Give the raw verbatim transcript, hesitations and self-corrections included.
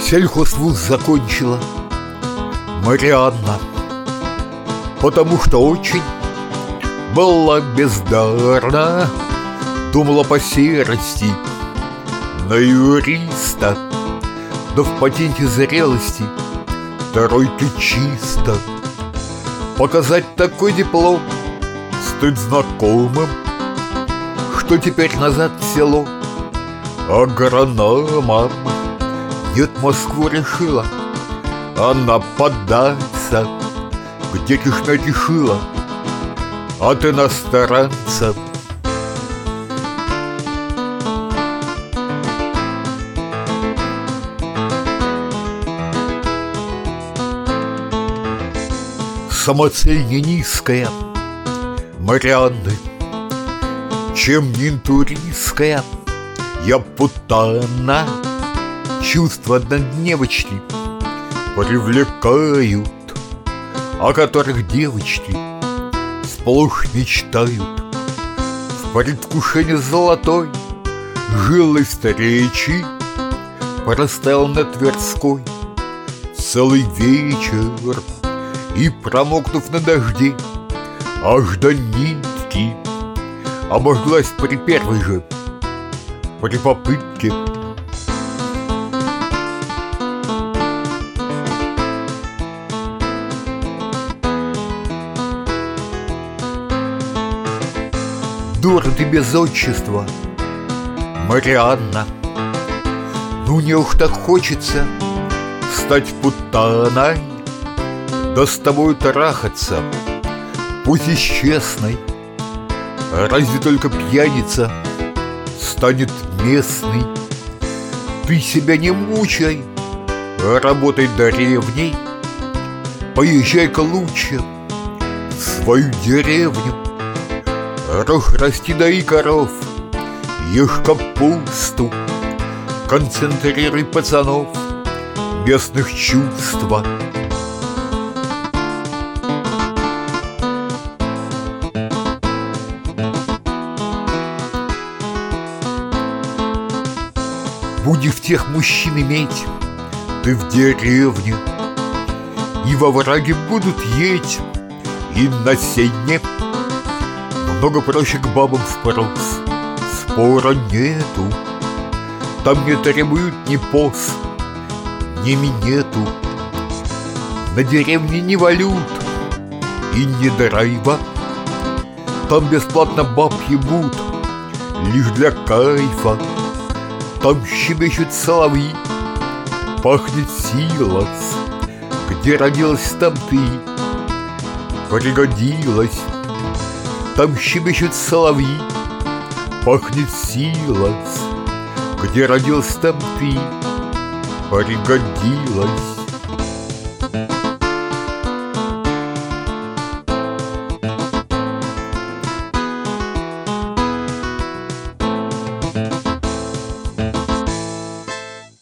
Сельхозвуз закончила Марианна, потому что очень была бездарна, думала по серости на юриста, но в патенте зрелости тройки чисто. Показать такой диплом стыд знакомым, что теперь назад в село агрономом. Нет, Москву решила она податься, где тишина решила от иностранцев. Самоцель не низкая Марианны, чем нинтуристская я путана. Чувства однодневочки привлекают, о которых девочки сплошь мечтают. В предвкушении золотой жилой встречи простоял на Тверской целый вечер и, промокнув на дожде аж до нитки, обожглась при первой же, при попытке. Дура ты без отчества, Марианна. Ну неужто хочется стать путаной, да с тобой трахаться, пусть и честной? Разве только пьяница станет местной? Ты себя не мучай, работай до ревней. Поезжай-ка лучше в свою деревню, рожь расти, дай коров, ешь капусту, концентрируй пацанов местных чувства. Будешь тех мужчин иметь ты в деревне, и во враге будут еть, и на сене. Много проще к бабам впрос, спора нету. Там не требуют ни поз, ни минету. На деревне ни валют и ни драйва. Там бесплатно баб ебут лишь для кайфа. Там щебечут соловьи, пахнет силос. Где родилась, там ты пригодилась. Там щебечут соловьи, пахнет силос. Где родился, там ты пригодилась.